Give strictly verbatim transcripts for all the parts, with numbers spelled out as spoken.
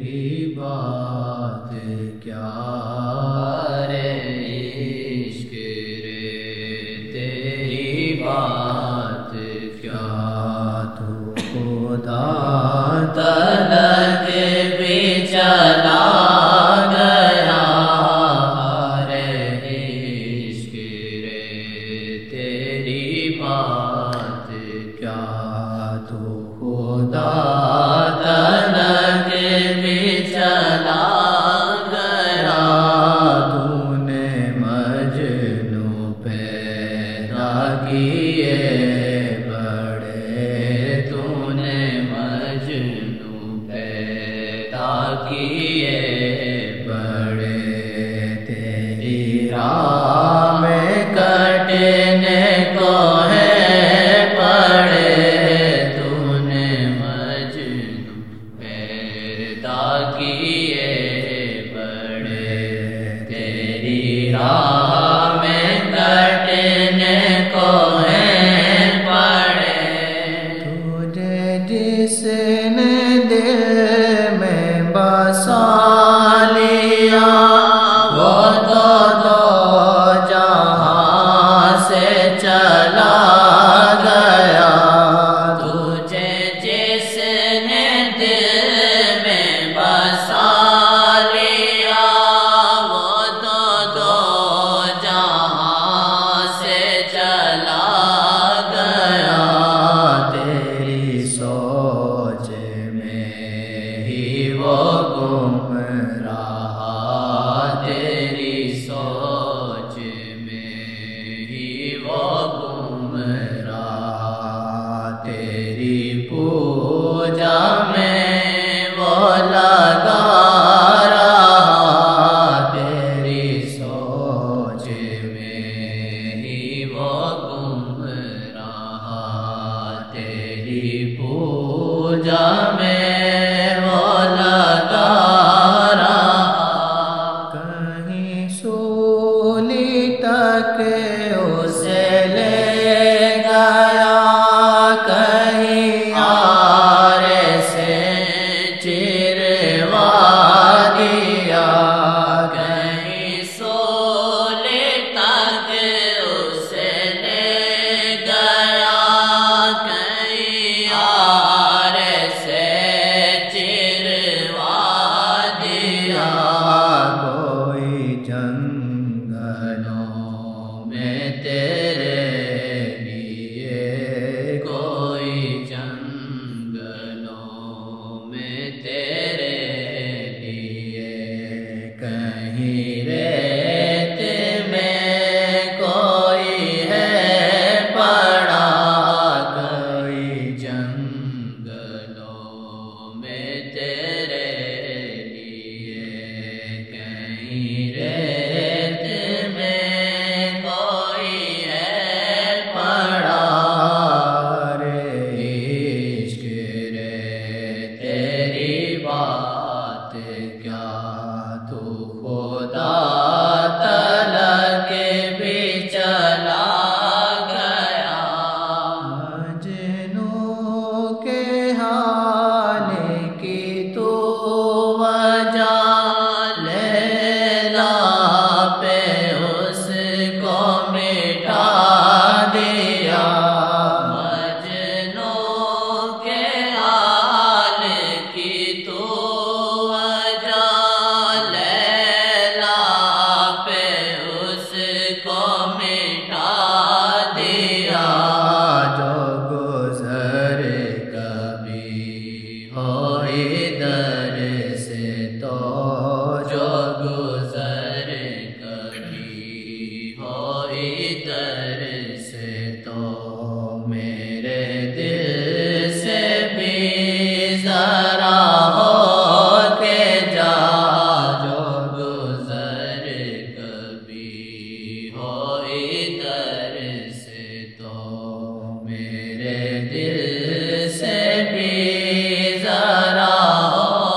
تیری بات کیا رے عشق رے تیری بات کیا تو خدا تلک بھی چلا گیا رے عشق رے تیری بات کیا تو خدا تلک بھی چلا گیا تو نے مجنوں پیدا کیے بڑے تو نے مجنوں پیدا کیے بڑے تیری راہ میں کٹنے کو ہے پڑے تو نے مجنوں پیدا کیے بڑے تیری راہ میں کٹنے کو ہے پڑے تجھے جس نے دل میں بسا لیا وہ تو دو جہاں سے چلا گیا تجھے جس نے دل میں بسا لیا وہ تو دو جہاں سے چلا گیا تیری سوچ میں ہی وہ گم رہا تیری سوچ میں ہی وہ گم رہا تیری پوجا میں وہ لگا رہا تیری سوچ میں ہی وہ گم رہا تیری پوجا میں وہ لگا رہا کہیں سولی تک اسے لے گیا کہیں آرے سے چروا دیا کہیں سولی تک اسے لے گیا کہیں آرے سے چروا دیا کوئی جنگلوں میں تیرے لیے کوئی جنگلوں میں تیرے لیے کہیں ریت میں کوئی ہے پڑا کوئی جنگلوں میں تیرے لیے کہیں ریت میں کوئی ہے پڑا رے عشق رے تیری بات کیا تو خدا تلک بھی چلا گیا مجنوں کے حال کی تو وجہ لیلا پہ اس کو مٹا دیا مجنوں کے حال کی تو وجہ لیلا پہ اس کو مٹا دیا جو گزر کبھی ہو ادھر سے تو جو گزر کبھی ہو ادھر سے تو میرے دل سے بھی ذرا ہو کے جا جو گزر کبھی ہو ادھر سے تو میرے دل سے بھی ذرا ہو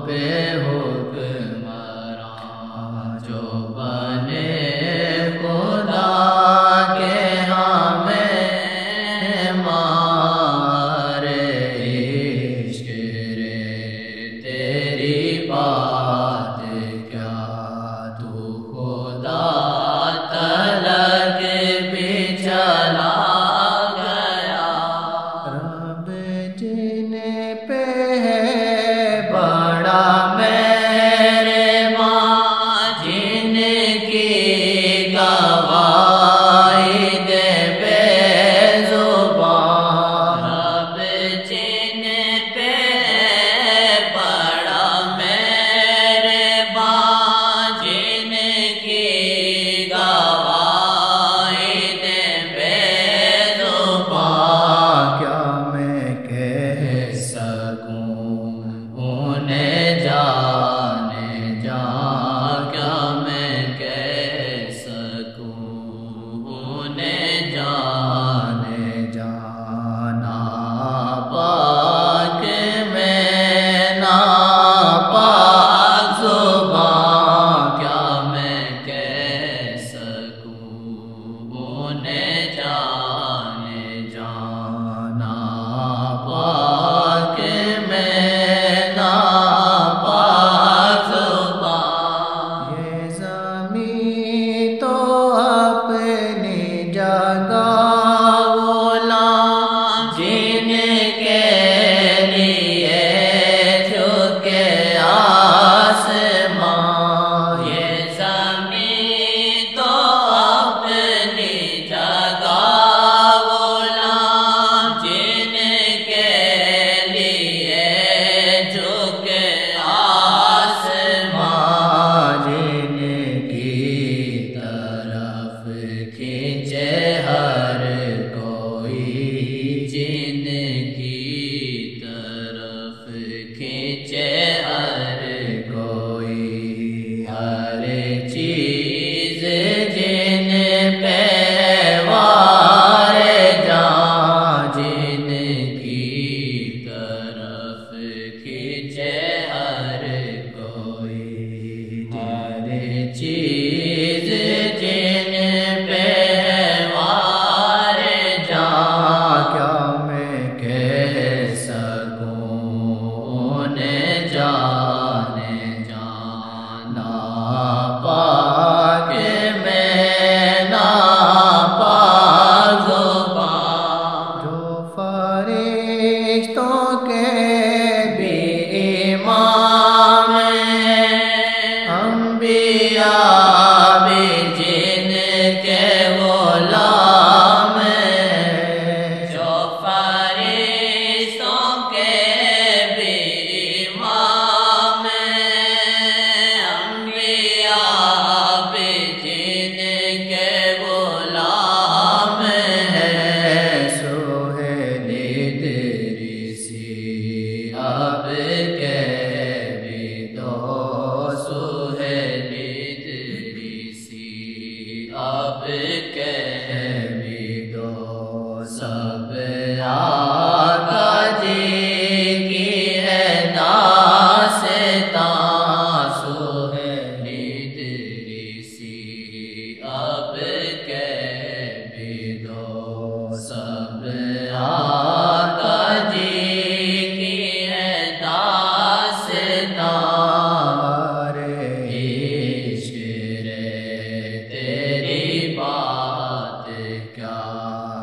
پہ حکمراں جو بنے خدا کے ہمیں مارے عشق رے تیری بات کیا تو خدا تلک بھی چلا گیا رب جن پہ ہے بڑا میرے ماں جن کی گواہی دے بے زبان رب جن پہ بڑا میرے ماں جن کی گواہی دے بے زبان کیا میں کہہ سکوں انہیں جانے جان کیا میں کہہ سکوں انہیں جانے جانا پاک میں ناپاک زبان کیا میں کہہ سکوں انہیں جانے جانا پاک میں ناپاک زبان یہ زمین تو اپنی جگہ غلام جن کے لیے جھکے آسمان یہ زمین تو اپنی جگہ غلام جن کے لیے جھکے آسمان جن کی طرف کھینچے ہر کوئی جن کی طرف کھینچے ہر کوئی ہر چیز جن پہ وار جان جن کی طرف کھینچے ہر کوئی ہر چیز جن پہ وار جان کیا میں کہہ سکوں انہیں جانے جانا پاک میں ناپاک زبان جو فرشتوں کے بھی امام ہیں انبیاء بھی جن کے غلام ہیں جو فرشتوں کے بھی امام ہیں انبیاء بھی جن کے غلام ہیں سہیل ادریسی اب کہہ بھی دو سہیل ادریسی اب کہہ بھی دو سب آقا جی کی ہے داستان سہیل ادریسی اب کہہ بھی دو سب آقا جی کی ہے داستان عشق رے تیری بات کیا